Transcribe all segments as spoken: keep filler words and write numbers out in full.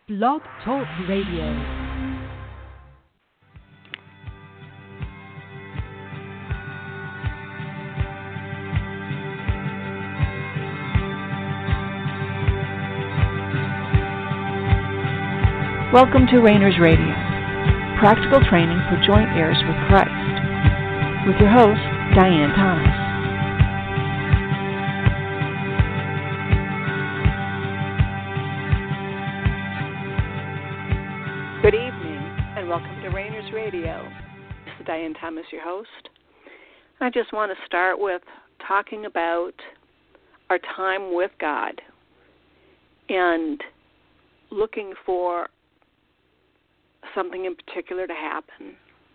Blog Talk Radio. Welcome to Rainers Radio, practical training for joint heirs with Christ, with your host, Diane Thomas. Good evening, and welcome to Rainers Radio. This is Diane Thomas, your host. I just want to start with talking about our time with God and looking for something in particular to happen.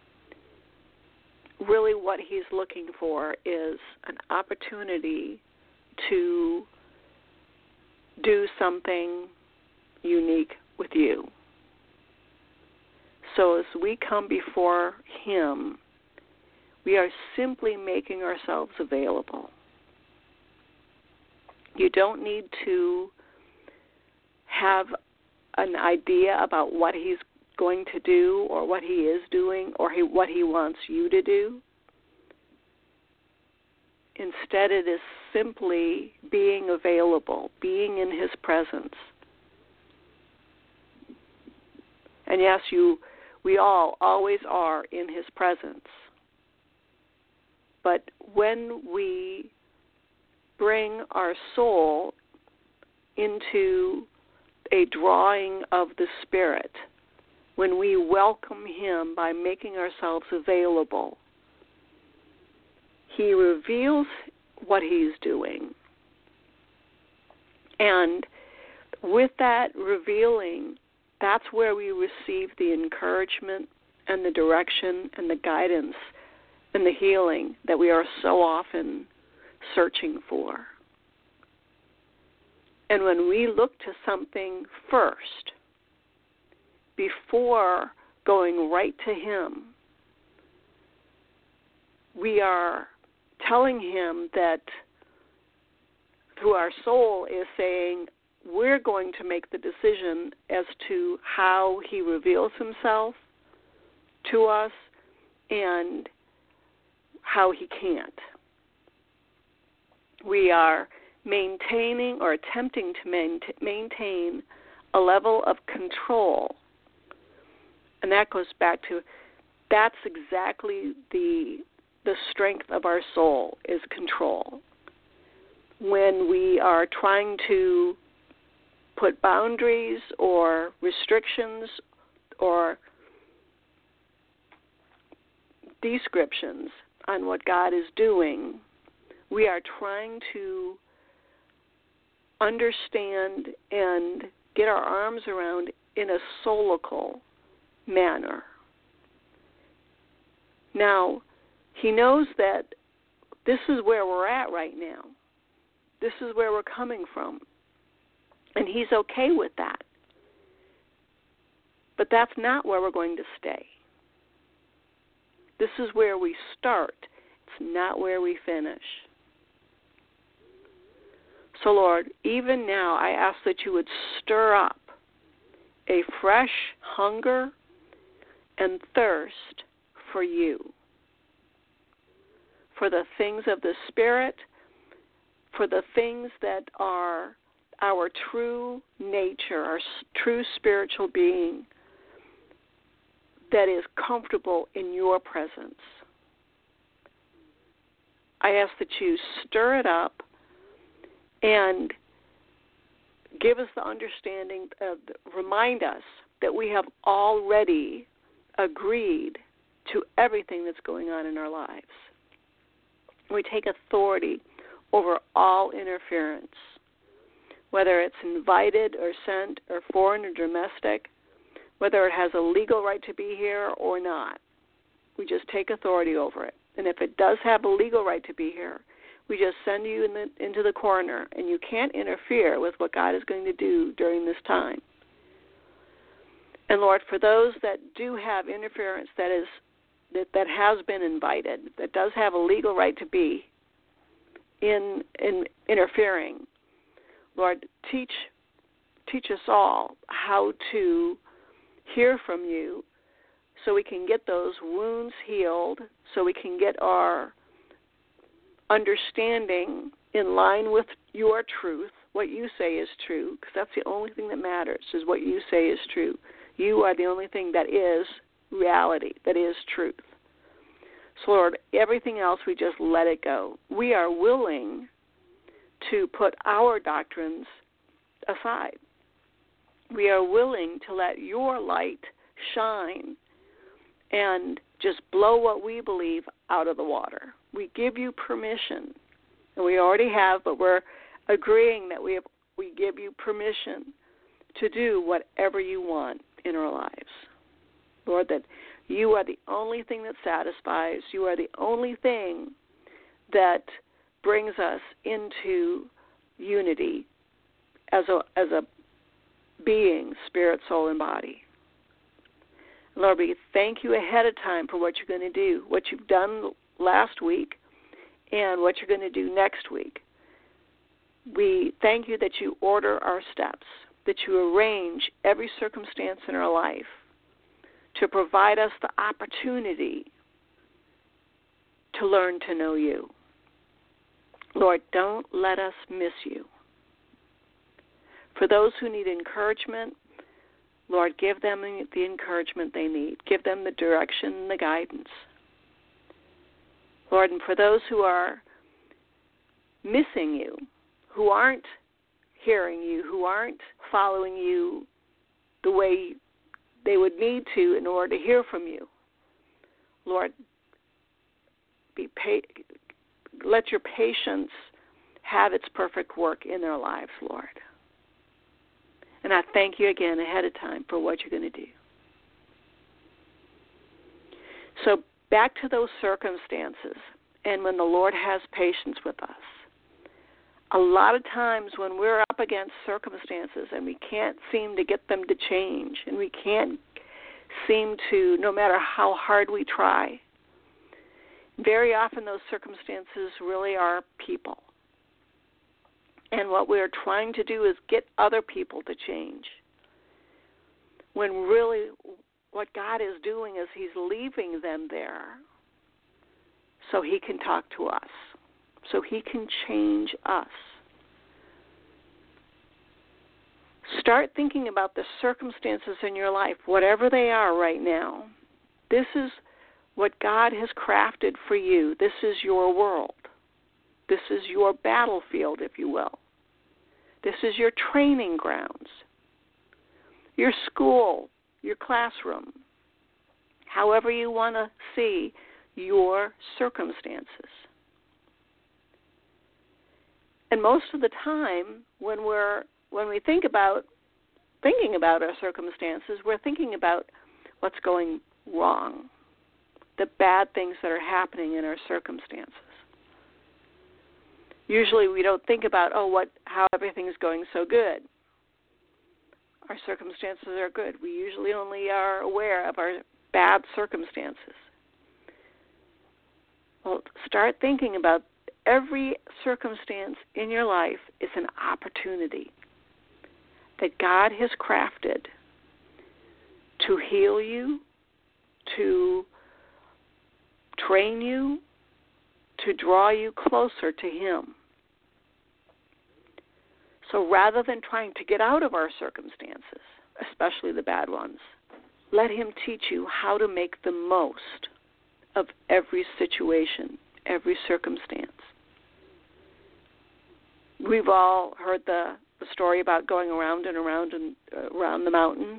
Really what he's looking for is an opportunity to do something unique with you. So as we come before him, we are simply making ourselves available. You don't need to have an idea about what he's going to do or what he is doing or he, what he wants you to do. Instead, it is simply being available, being in his presence. And yes, you, we all always are in his presence. But when we bring our soul into a drawing of the Spirit, when we welcome him by making ourselves available, he reveals what he's doing. And with that revealing, that's where we receive the encouragement and the direction and the guidance and the healing that we are so often searching for. And when we look to something first, before going right to him, we are telling him that through our soul is saying we're going to make the decision as to how he reveals himself to us and how he can't. We are maintaining or attempting to maintain a level of control. And that goes back to, that's exactly the the strength of our soul, is control. When we are trying to put boundaries or restrictions or descriptions on what God is doing, we are trying to understand and get our arms around in a soulical manner. Now, he knows that this is where we're at right now. This is where we're coming from. And he's okay with that. But that's not where we're going to stay. This is where we start. It's not where we finish. So, Lord, even now I ask that you would stir up a fresh hunger and thirst for you, for the things of the Spirit, for the things that are our true nature, our true spiritual being that is comfortable in your presence. I ask that you stir it up and give us the understanding, uh, remind us that we have already agreed to everything that's going on in our lives. We take authority over all interference, whether it's invited or sent or foreign or domestic, whether it has a legal right to be here or not. We just take authority over it. And if it does have a legal right to be here, we just send you in the, into the corner, and you can't interfere with what God is going to do during this time. And Lord, for those that do have interference that is that, that has been invited, that does have a legal right to be in in interfering, Lord, teach teach us all how to hear from you so we can get those wounds healed, so we can get our understanding in line with your truth, what you say is true, because that's the only thing that matters, is what you say is true. You are the only thing that is reality, that is truth. So, Lord, everything else, we just let it go. We are willing to put our doctrines aside. We are willing to let your light shine and just blow what we believe out of the water. We give you permission, and we already have, but we're agreeing that we have, we give you permission to do whatever you want in our lives. Lord, that you are the only thing that satisfies. You are the only thing that brings us into unity as a as a being, spirit, soul, and body. Lord, we thank you ahead of time for what you're going to do, what you've done last week, and what you're going to do next week. We thank you that you order our steps, that you arrange every circumstance in our life to provide us the opportunity to learn to know you. Lord, don't let us miss you. For those who need encouragement, Lord, give them the encouragement they need. Give them the direction and the guidance. Lord, and for those who are missing you, who aren't hearing you, who aren't following you the way they would need to in order to hear from you, Lord, be pa- let your patience have its perfect work in their lives, Lord. And I thank you again ahead of time for what you're going to do. So back to those circumstances and when the Lord has patience with us. A lot of times when we're up against circumstances and we can't seem to get them to change, and we can't seem to, no matter how hard we try, very often those circumstances really are people. And what we're trying to do is get other people to change. When really what God is doing is he's leaving them there so he can talk to us, so he can change us. Start thinking about the circumstances in your life, whatever they are right now. This is what God has crafted for you. This is your world. This is your battlefield, if you will. This is your training grounds, your school, your classroom, however you want to see your circumstances. And most of the time, when we're when we think about thinking about our circumstances, we're thinking about what's going wrong, the bad things that are happening in our circumstances. Usually we don't think about, oh, what, how everything's going so good. Our circumstances are good. We usually only are aware of our bad circumstances. Well, start thinking about every circumstance in your life is an opportunity that God has crafted to heal you, to train you, to draw you closer to him. So rather than trying to get out of our circumstances, especially the bad ones, let him teach you how to make the most of every situation, every circumstance. We've all heard the, the story about going around and around and uh, around the mountain.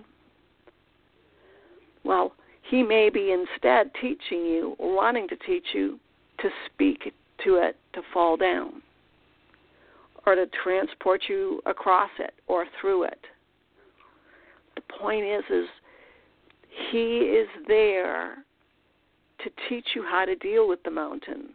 Well, he may be instead teaching you or wanting to teach you to speak to it, to fall down, or to transport you across it or through it. The point is, is he is there to teach you how to deal with the mountain.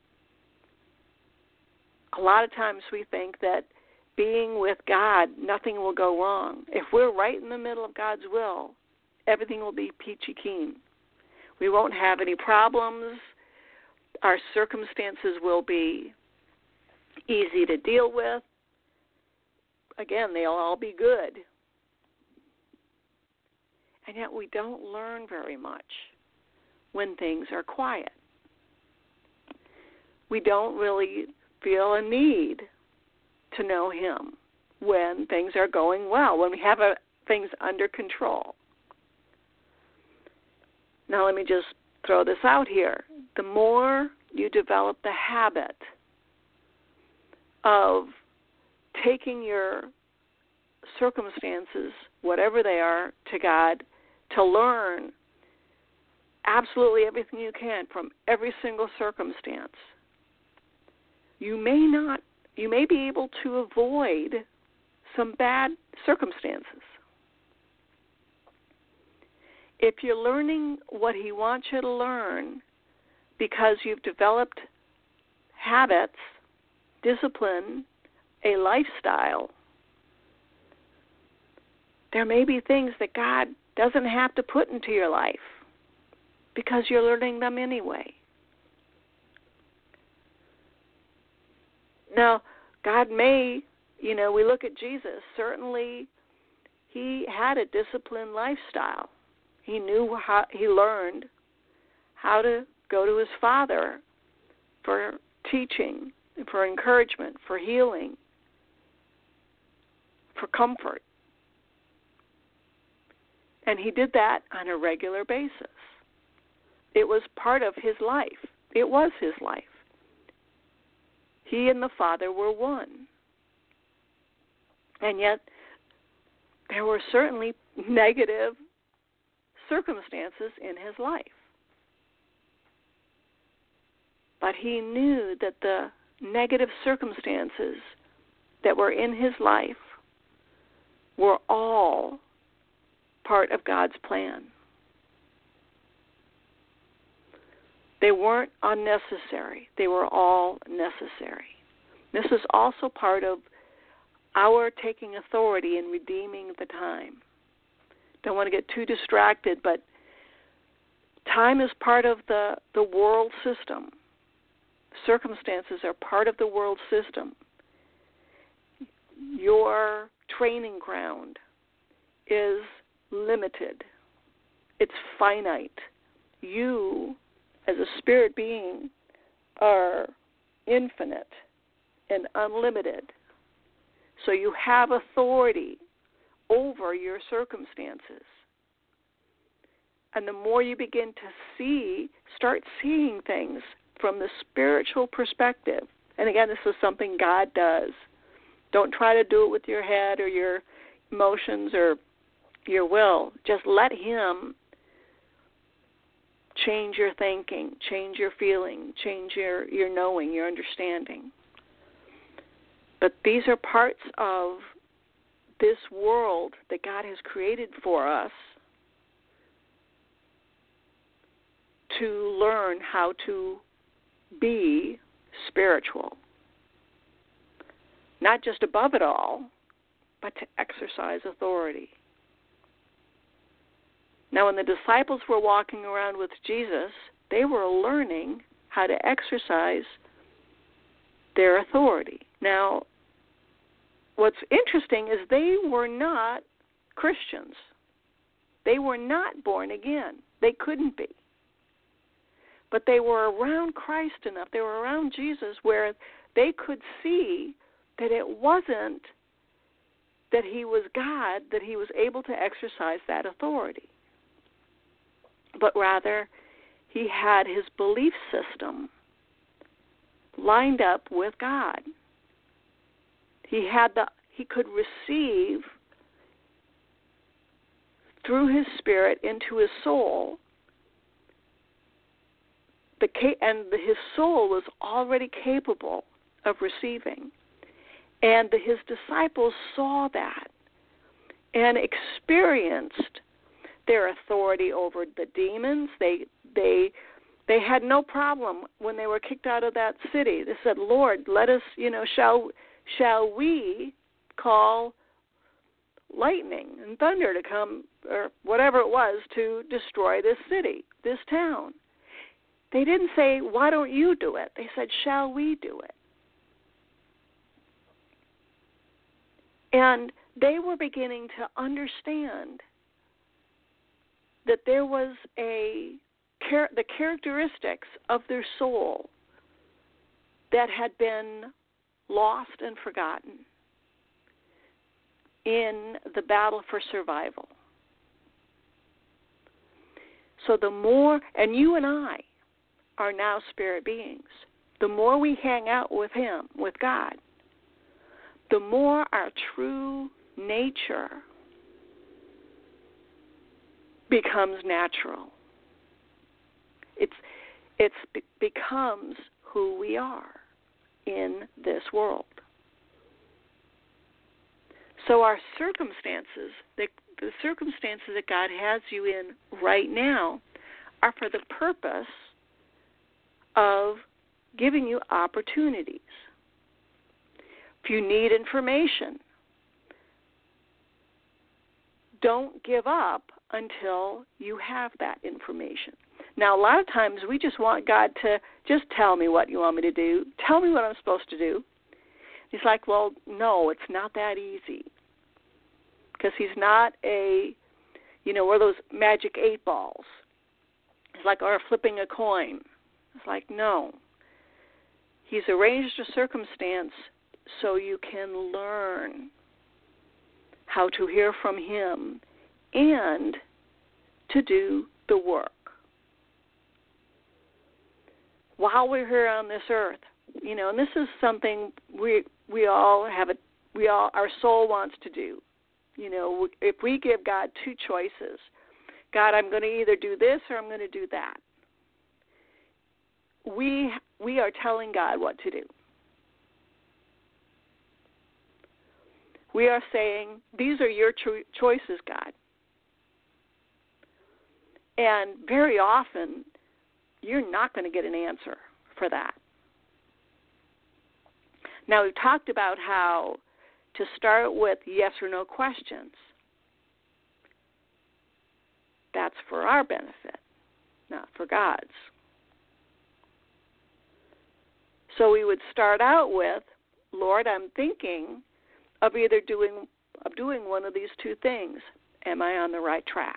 A lot of times we think that being with God, nothing will go wrong. If we're right in the middle of God's will, everything will be peachy keen. We won't have any problems. Our circumstances will be easy to deal with. again, they'll all be good. And yet we don't learn very much when things are quiet. We don't really feel a need to know him when things are going well, when we have a, things under control. Now let me just throw this out here. The more you develop the habit of taking your circumstances, whatever they are, to God, to learn absolutely everything you can from every single circumstance, you may not, you may be able to avoid some bad circumstances. If you're learning what he wants you to learn because you've developed habits, discipline, a lifestyle, there may be things that God doesn't have to put into your life because you're learning them anyway. Now, God may, you know, we look at Jesus, certainly he had a disciplined lifestyle. He knew how, he learned how to go to his Father for teaching, for encouragement, for healing, for comfort. And he did that on a regular basis. It was part of his life. It was his life. He and the Father were one. And yet, there were certainly negative circumstances in his life. But he knew that the negative circumstances that were in his life were all part of God's plan. They weren't unnecessary. They were all necessary. This is also part of our taking authority in redeeming the time. Don't want to get too distracted, but time is part of the, the world system. Circumstances are part of the world system. Your training ground is limited. It's finite. You, as a spirit being, are infinite and unlimited. So you have authority over your circumstances. And the more you begin to see, start seeing things from the spiritual perspective. And again, this is something God does. Don't try to do it with your head or your emotions or your will. Just let him change your thinking, change your feeling, change your, your knowing, your understanding. But these are parts of this world that God has created for us to learn how to be spiritual. Not just above it all, but to exercise authority. Now, when the disciples were walking around with Jesus, they were learning how to exercise their authority. Now, what's interesting is they were not Christians. They were not born again. They couldn't be. But they were around Christ enough, they were around Jesus, where they could see that it wasn't that he was God, that he was able to exercise that authority. But rather, he had his belief system lined up with God. He had the he could receive through his spirit into his soul, the and the, his soul was already capable of receiving. And the, his disciples saw that and experienced their authority over the demons. They they they had no problem when they were kicked out of that city. They said, "Lord, let us, you know, shall shall we call lightning and thunder to come, or whatever it was, to destroy this city, this town?" They didn't say, "Why don't you do it?" They said, "Shall we do it?" And they were beginning to understand that there was a the characteristics of their soul that had been lost and forgotten in the battle for survival. So the more, and you and I are now spirit beings, the more we hang out with Him, with God, the more our true nature becomes natural. It's it's be- becomes who we are in this world. So our circumstances, the, the circumstances that God has you in right now, are for the purpose of giving you opportunities. If you need information, don't give up until you have that information. Now, a lot of times we just want God to just tell me what you want me to do. Tell me what I'm supposed to do. He's like, well, no, it's not that easy. Because He's not a, you know, one of those magic eight balls. It's like, or flipping a coin. It's like, no. He's arranged a circumstance so you can learn how to hear from Him and to do the work. While we're here on this earth, you know, and this is something we we all have a we all our soul wants to do. You know, if we give God two choices, God, I'm going to either do this or I'm going to do that. We we are telling God what to do. We are saying, these are your cho- choices, God. And very often, you're not going to get an answer for that. Now, we've talked about how to start with yes or no questions. That's for our benefit, not for God's. So we would start out with, Lord, I'm thinking of either doing of doing one of these two things. Am I on the right track?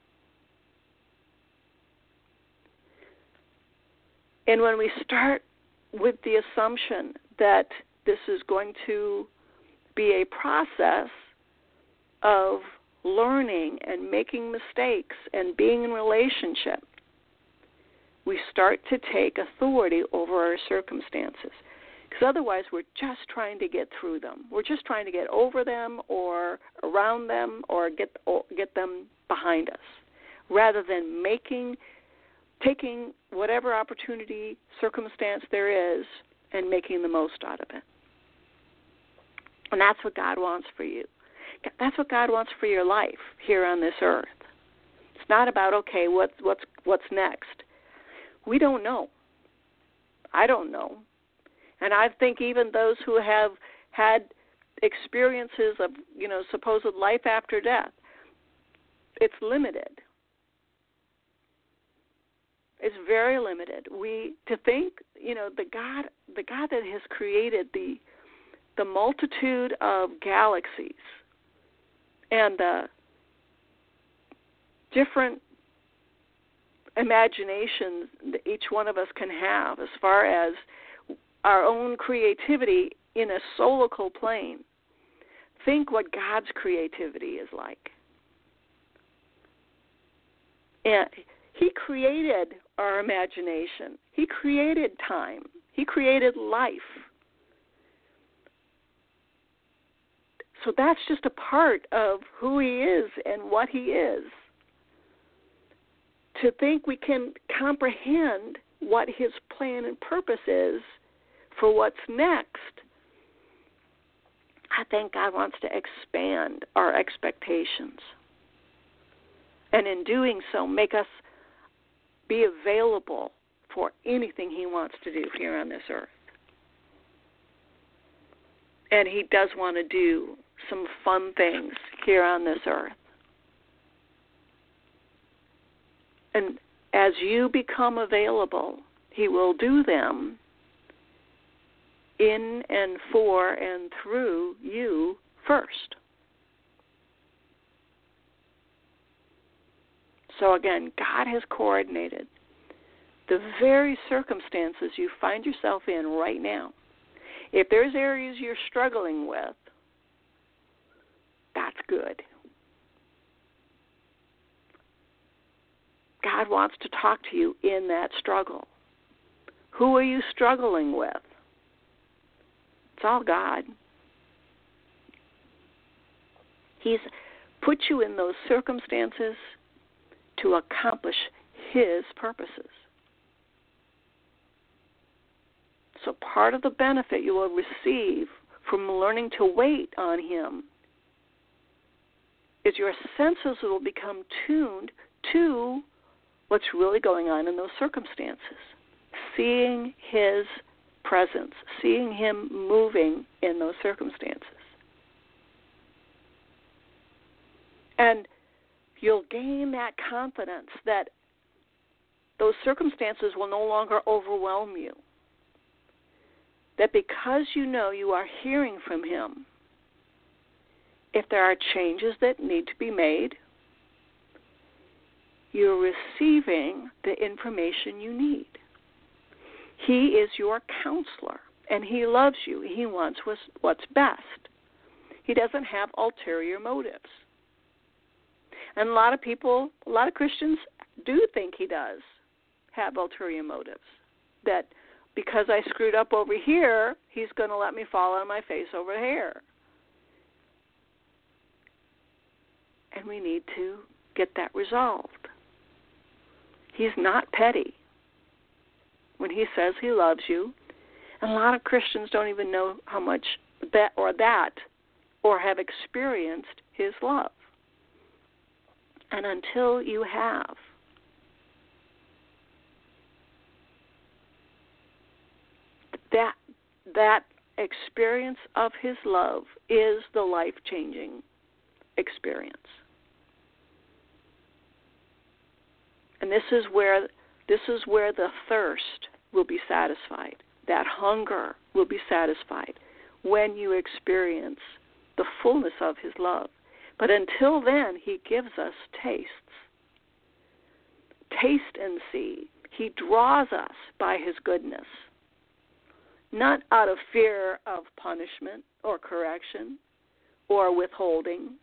And when we start with the assumption that this is going to be a process of learning and making mistakes and being in relationship, we start to take authority over our circumstances. Because otherwise we're just trying to get through them. We're just trying to get over them or around them or get or get them behind us, rather than making taking whatever opportunity, circumstance there is, and making the most out of it. And that's what God wants for you. That's what God wants for your life here on this earth. It's not about, okay, what's what's what's next. We don't know. I don't know. And I think even those who have had experiences of, you know, supposed life after death, it's limited. It's very limited. We to think, you know, the God, the God that has created the the multitude of galaxies and the different imaginations that each one of us can have as far as our own creativity in a soulical plane. Think what God's creativity is like. And He created our imagination. He created time. He created life. So that's just a part of who He is and what He is. To think we can comprehend what His plan and purpose is for what's next, I think God wants to expand our expectations. And in doing so, make us be available for anything He wants to do here on this earth. And He does want to do some fun things here on this earth. And as you become available, He will do them in and for and through you first. So again, God has coordinated the very circumstances you find yourself in right now. If there's areas you're struggling with, that's good. God wants to talk to you in that struggle. Who are you struggling with? It's all God. He's put you in those circumstances to accomplish His purposes. So part of the benefit you will receive from learning to wait on Him is your senses will become tuned to what's really going on in those circumstances. Seeing His presence, seeing Him moving in those circumstances. And you'll gain that confidence that those circumstances will no longer overwhelm you. That because you know you are hearing from Him, if there are changes that need to be made, you're receiving the information you need. He is your counselor, and He loves you. He wants what's best. He doesn't have ulterior motives. And a lot of people, a lot of Christians do think He does have ulterior motives. That because I screwed up over here, He's going to let me fall on my face over here. And we need to get that resolved. He's not petty when He says He loves you. And a lot of Christians don't even know how much that or that or have experienced His love. And until you have, that that experience of His love is the life-changing experience. And this is where this is where the thirst will be satisfied. That hunger will be satisfied when you experience the fullness of His love. But until then, He gives us tastes. Taste and see. He draws us by His goodness, not out of fear of punishment or correction or withholding,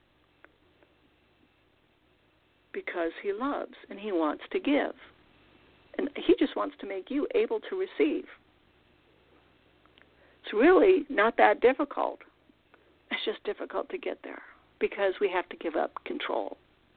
because He loves and He wants to give. And He just wants to make you able to receive. It's really not that difficult. It's just difficult to get there because we have to give up control.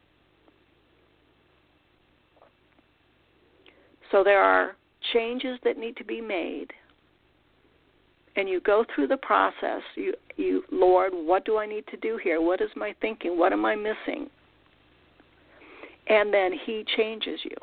So there are changes that need to be made. And you go through the process. You, you, Lord, what do I need to do here? What is my thinking? What am I missing? And then He changes you.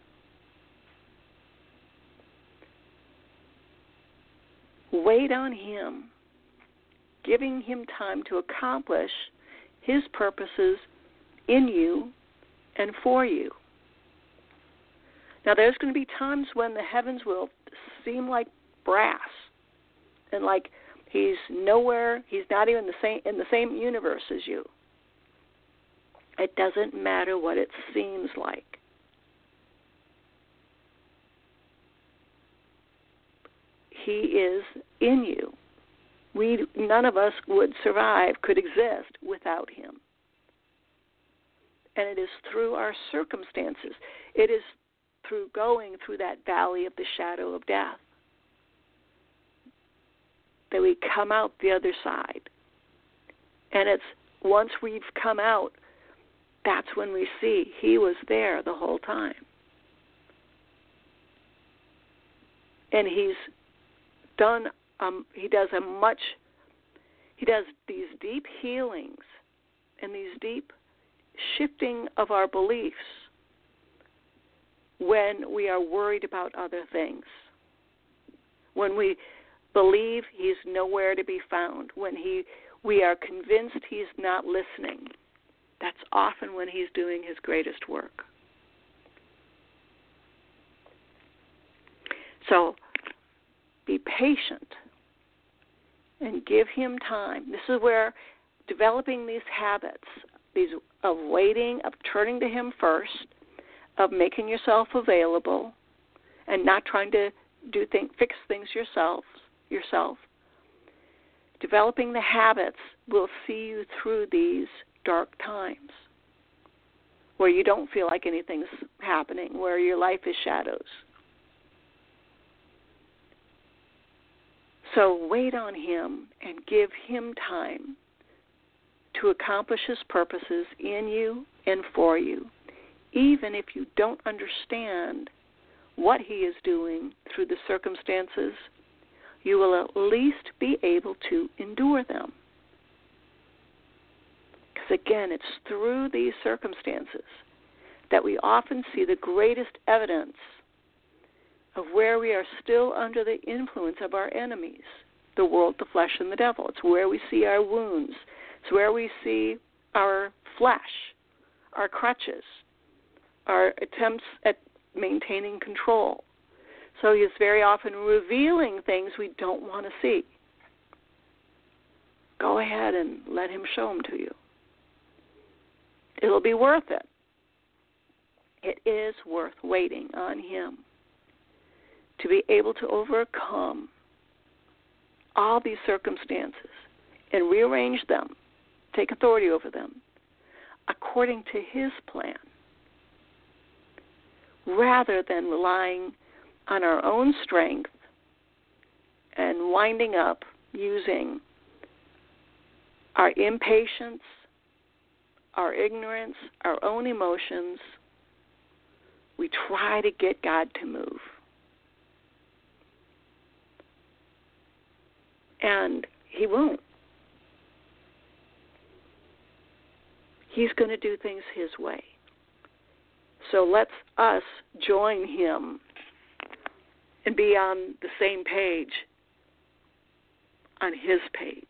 Wait on Him, giving Him time to accomplish His purposes in you and for you. Now, there's going to be times when the heavens will seem like brass and like He's nowhere, He's not even the same in the same universe as you. It doesn't matter what it seems like. He is in you. We, none of us would survive, could exist without Him. And it is through our circumstances. It is through going through that valley of the shadow of death that we come out the other side. And it's once we've come out, that's when we see He was there the whole time. And He's done, um, He does a much, He does these deep healings and these deep shifting of our beliefs when we are worried about other things. When we believe He's nowhere to be found, when he, we are convinced He's not listening, that's often when He's doing His greatest work. So be patient and give Him time. This is where developing these habits, these of waiting, of turning to Him first, of making yourself available, and not trying to do things, fix things yourself. Yourself. Developing the habits will see you through these dark times, where you don't feel like anything's happening, where your life is shadows. So wait on Him and give Him time to accomplish His purposes in you and for you, even if you don't understand what He is doing through the circumstances. You will at least be able to endure them. Because again, it's through these circumstances that we often see the greatest evidence of where we are still under the influence of our enemies, the world, the flesh, and the devil. It's where we see our wounds. It's where we see our flesh, our crutches, our attempts at maintaining control. So He is very often revealing things we don't want to see. Go ahead and let Him show them to you. It'll be worth it. It is worth waiting on Him to be able to overcome all these circumstances and rearrange them, take authority over them, according to His plan, rather than relying on our own strength and winding up using our impatience, our ignorance, our own emotions. We try to get God to move. And He won't. He's going to do things His way. So let's us join Him and be on the same page, on His page.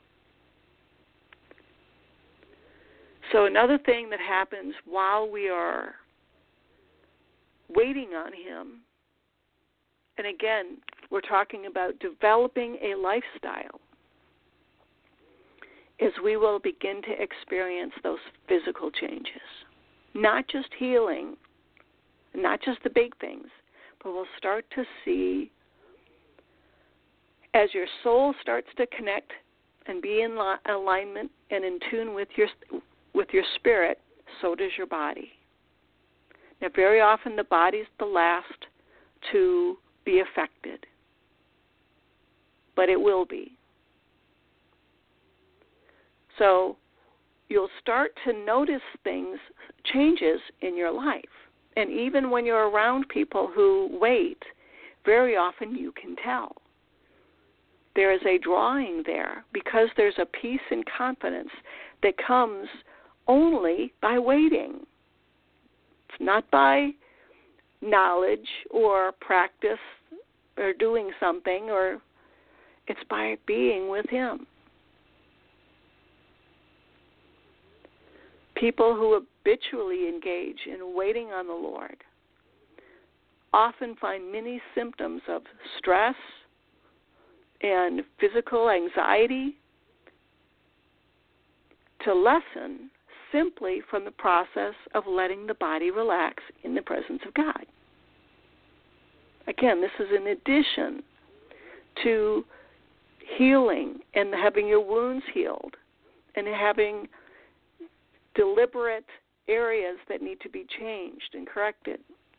So another thing that happens while we are waiting on Him, and again, we're talking about developing a lifestyle, is we will begin to experience those physical changes. Not just healing, not just the big things, but we'll start to see, as your soul starts to connect and be in alignment and in tune with your with your spirit, so does your body. Now, very often the body's the last to be affected, but it will be. So you'll start to notice things, changes in your life. And even when you're around people who wait, very often you can tell. There is a drawing there because there's a peace and confidence that comes only by waiting. It's not by knowledge or practice or doing something, or it's by being with Him. People who habitually engage in waiting on the Lord often find many symptoms of stress and physical anxiety to lessen simply from the process of letting the body relax in the presence of God. Again, this is in addition to healing and having your wounds healed and having deliberate areas that need to be changed and corrected.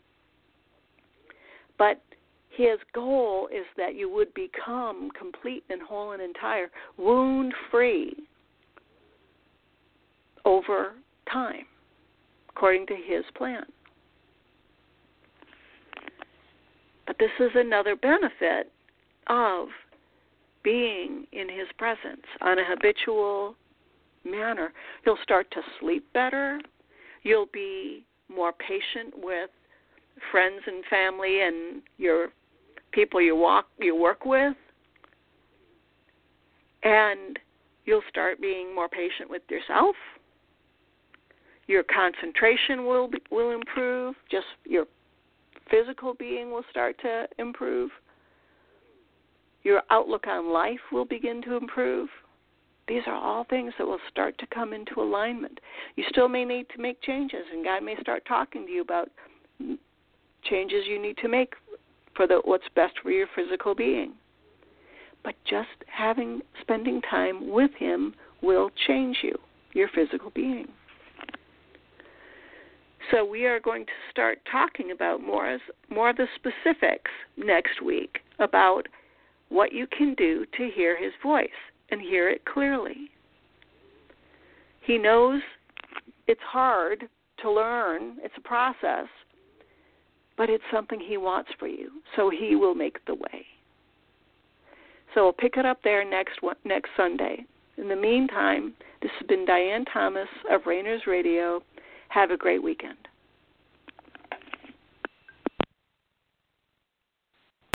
But His goal is that you would become complete and whole and entire, wound-free over time, according to His plan. But this is another benefit of being in His presence on a habitual manner. You'll start to sleep better. You'll be more patient with friends and family and your people you walk you work with. And you'll start being more patient with yourself. Your concentration will be, will improve. Just your physical being will start to improve. Your outlook on life will begin to improve. These are all things that will start to come into alignment. You still may need to make changes, and God may start talking to you about changes you need to make for the, what's best for your physical being. But just having, spending time with Him will change you, your physical being. So we are going to start talking about more, as, more of the specifics next week about what you can do to hear His voice and hear it clearly. He knows it's hard to learn. It's a process, but it's something He wants for you, so He will make the way. So we'll pick it up there next next Sunday. In the meantime, this has been Diane Thomas of Rainers Radio. Have a great weekend.